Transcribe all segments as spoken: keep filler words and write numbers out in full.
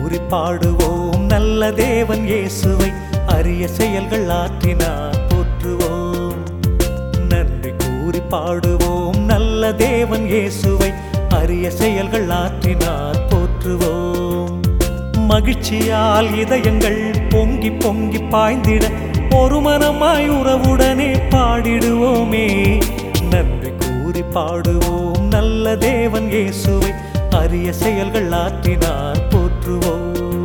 கூறி பாடுவோம் நல்ல தேவன் இயேசுவை, அரிய செயல்கள் ஆற்றினார் போற்றுவோம். நன்றி கூறி பாடுவோம் நல்ல தேவன் இயேசுவை, அரிய செயல்கள் ஆற்றினார் போற்றுவோம். மகிழ்ச்சியால் இதயங்கள் பொங்கி பொங்கி பாய்ந்திட ஒரு மனமாய் உறவுடனே பாடிடுவோமே. நன்றி கூறி பாடுவோம் நல்ல தேவன் இயேசுவை, அரிய செயல்கள் ஆற்றினார் போற்றுவோம்.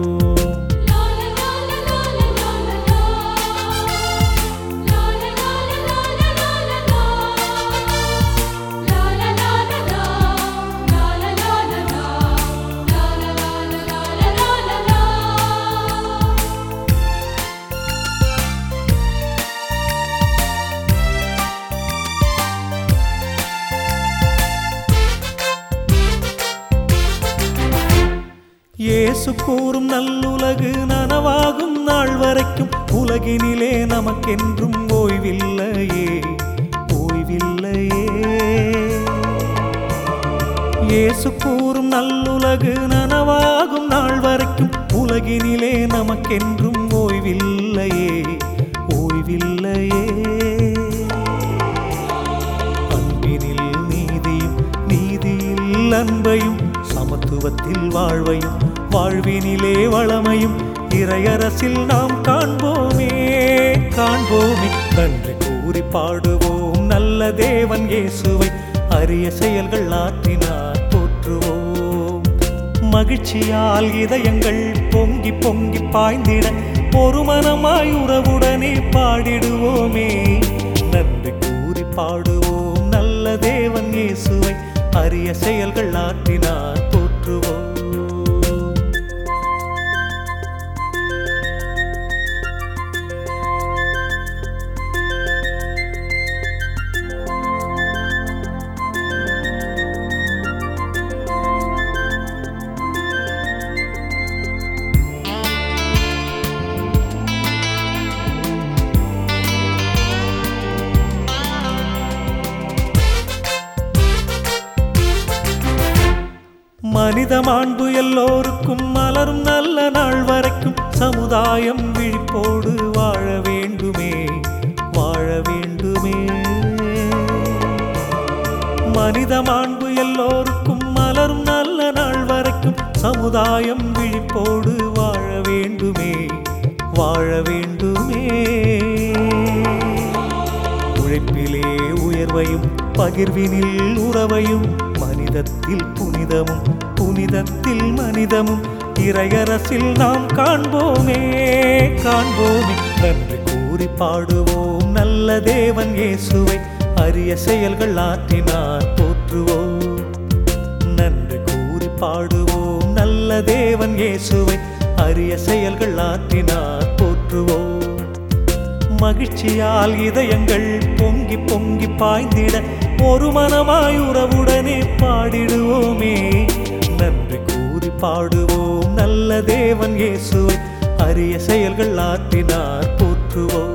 இயேசு கூறும் நல்லுலகு நனவாகும் நாள் வரைக்கும் உலகினிலே நமக்கென்றும் ஓய்வில்லையே, ஓய்வில்லையே. இயேசு கூறும் நல்லுலகு நனவாகும் நாள் வரைக்கும் உலகினிலே நமக்கென்றும் ஓய்வில்லையே, ஓய்வில்லையே. அன்பினில் நீதியும் நீதியில் அன்பையும் சமத்துவத்தில் வாழ்வையும் வாழ்வினிலே வளமையும் இறையரசில் நாம் காண்போமே, காண்போமே. நன்றி கூறி பாடுவோம் நல்ல தேவன் இயேசுவை, அரிய செயல்கள் ஆற்றினார் போற்றுவோம். மகிழ்ச்சியால் இதயங்கள் பொங்கி பொங்கி பாய்ந்திட ஒரு மனமாய் உறவுடனே பாடிடுவோமே. நன்றி கூறி பாடுவோம் நல்ல தேவன் இயேசுவை, அரிய செயல்கள் ஆற்றினார் போற்றுவோம். மனித மாண்பு எல்லோருக்கும் மலரும் நல்ல நாள் வரைக்கும் சமுதாயம் விழிப்போடு வாழ வேண்டுமே, வாழ வேண்டுமே. மனித மாண்பு எல்லோருக்கும் மலரும் நல்ல நாள் வரைக்கும் சமுதாயம் விழிப்போடு வாழ வேண்டுமே, வாழ வேண்டுமே. உழைப்பிலே உயர்வையும் பகிர்வினில் உறவையும் மனிதத்தில் புனிதமும் புனிதத்தில் மனிதமும் இறையரசில் நாம் காண்போமே, காண்போமே. நன்றி கூறி பாடுவோம் நல்ல தேவன் இயேசுவை, அரிய செயல்கள் ஆற்றினார் போற்றுவோம். நன்றி கூறி பாடுவோம் நல்ல தேவன் இயேசுவை, அரிய செயல்கள் ஆற்றினார் போற்றுவோம். மகிழ்ச்சியால் இதயங்கள் பொங்கி பொங்கி பாய்ந்திட ஒரு மனமாய் உறவுடனே பாடிடுவோமே. நன்றி கூறி பாடுவோம் நல்ல தேவன் இயேசுவை, அரிய செயல்கள் ஆற்றினார் போற்றுவோம்.